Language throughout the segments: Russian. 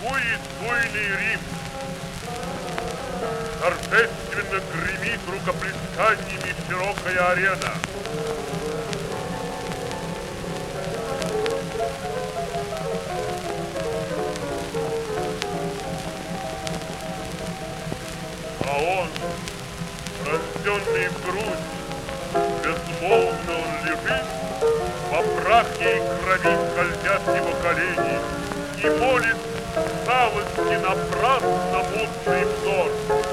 Торжествует буйный Рим. Торжественно гремит рукоплесканиями широкая арена. А он, рожденный в грудь, безмолвно он лежит, во прахе и крови скользят его колени, и молит усталости напрасно мутный взор.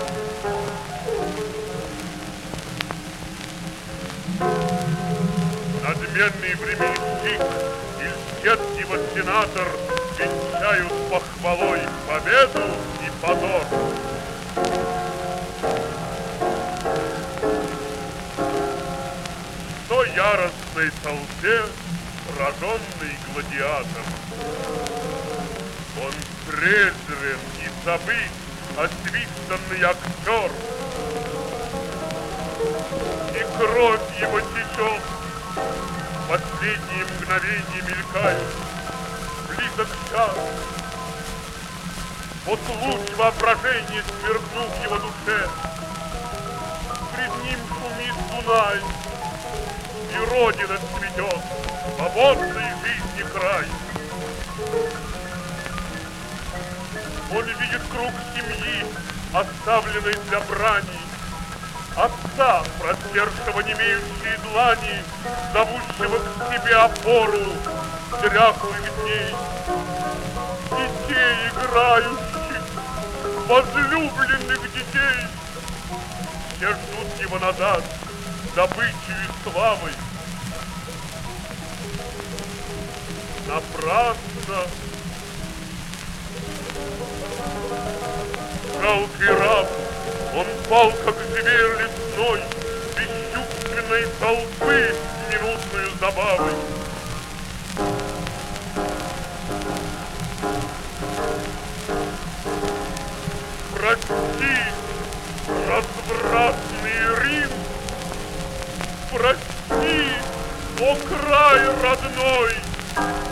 Надменный временщик и льстец его сенатор венчают похвалой победу и позор. Что яростной толпе сраженный гладиатор. Он презрен и забыт, освистанный актер. И кровь его течет, последние мгновения мелькают, близок час. Вот луч воображения сверкнул в его душе, пред ним шумит Дунай, и Родина цветет, свободной жизни край. Он видит круг семьи, оставленной для брани, отца, простершего немеющие длани, зовущего к себе опору дряхлых дней, детей играющих, возлюбленных детей. Все ждут его назад, добычей и славой. Напрасно. Жалкий раб, он пал, как зверь лесной, бесчувственной толпы с минутной забавой. Прости, развратный Рим, прости, о край родной!